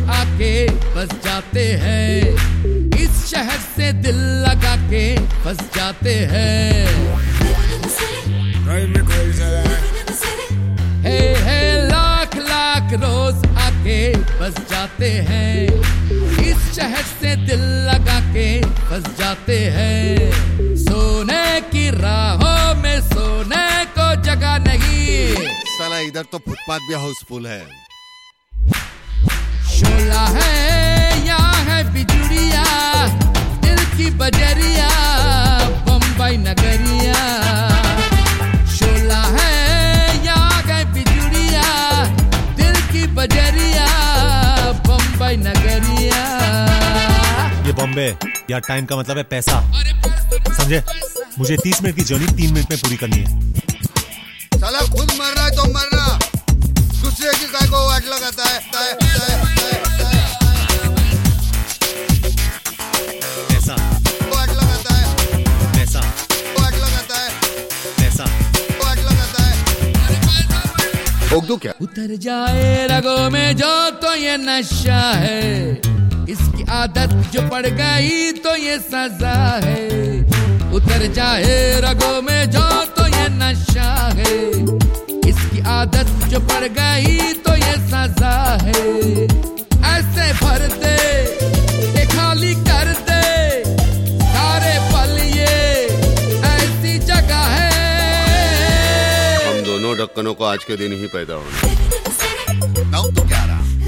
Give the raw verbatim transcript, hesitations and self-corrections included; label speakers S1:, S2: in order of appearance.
S1: आके बस जाते हैं, इस शहर से दिल लगा के बस जाते हैं। हे हे लाख लाख रोज आके बस जाते हैं, इस शहर से दिल लगा के बस जाते हैं। सोने की राहों में सोने को जगह नहीं,
S2: साला इधर तो फुटपाथ भी हाउसफुल है।
S1: शोला है यहाँ है बिजुरिया, दिल की बजरिया बम्बई नगरिया। शोला है यहाँ है बिजुरिया, दिल की बजरिया बम्बई नगरिया।
S3: ये बॉम्बे यार, टाइम का मतलब है पैसा, समझे? मुझे तीस मिनट की जर्नी तीन मिनट में पूरी करनी है।
S2: साला खुद मर रहा है तो मरना, दूसरे की काय को वाट लगाता है। ताए, ताए, ताए, ताए।
S3: पैसा
S2: वाट लगाता है,
S3: पैसा
S2: वाट लगाता है,
S3: पैसा
S2: वाट लगाता है। ठोक दूं क्या?
S1: उतर जाए रगों में जो तो ये नशा है, इसकी आदत जो पड़ गई तो ये सजा है। उतर जाए रगों में जो तो ये नशा है, इसकी आदत जो पड़ गई तो ये सजा है। ऐसे भर दे ये खाली कर दे सारे पल, ये ऐसी जगह है।
S2: हम दोनों ढक्कनों को आज के दिन ही पैदा होना। तो क्या रहा?